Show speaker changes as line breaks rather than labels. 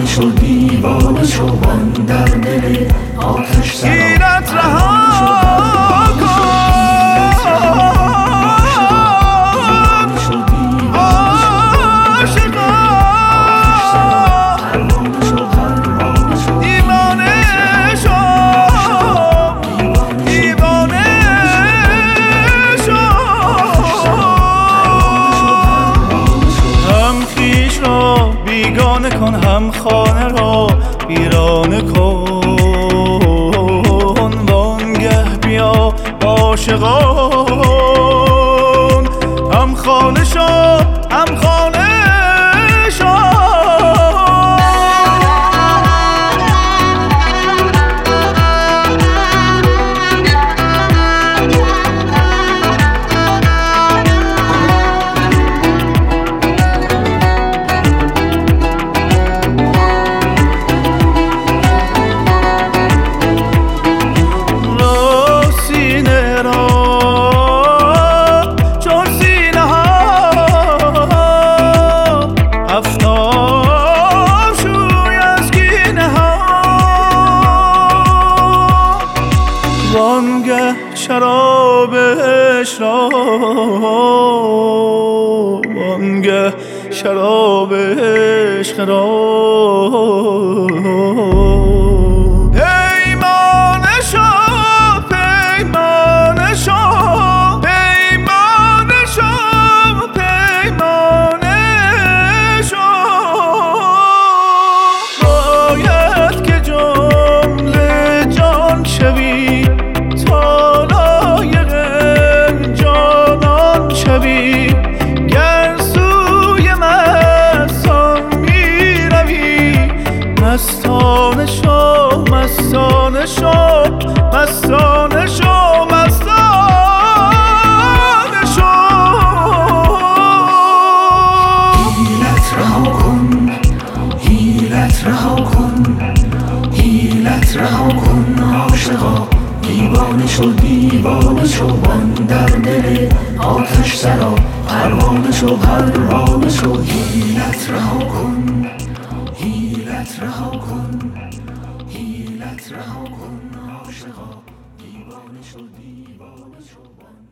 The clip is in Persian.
دیوانه شو دیوانه شو من در دل آتش سرا
حیلت رها کن بیگانه کن هم خانه را ویرانه کن وانگه بیا عاشقان هم خانه شو هم خانه شو وانگه شراب عشق وانگه شراب عشق را پیمانه شو پیمانه شو پیمانه شو پیمانه شو باید که جمله جان شوی گر سوی مستان می روی مستانه شو مستانه شو مستانه شو مستانه شو
حیلت رها کن حیلت رها کن حیلت رها کن عاشقا دیوانه شو دیوانه شو من در دل آتش سرا پروانه شو پروانه شو حیلت رها کن حیلت رها کن حیلت رها کن عاشقا دیوانه شو دیوانه شو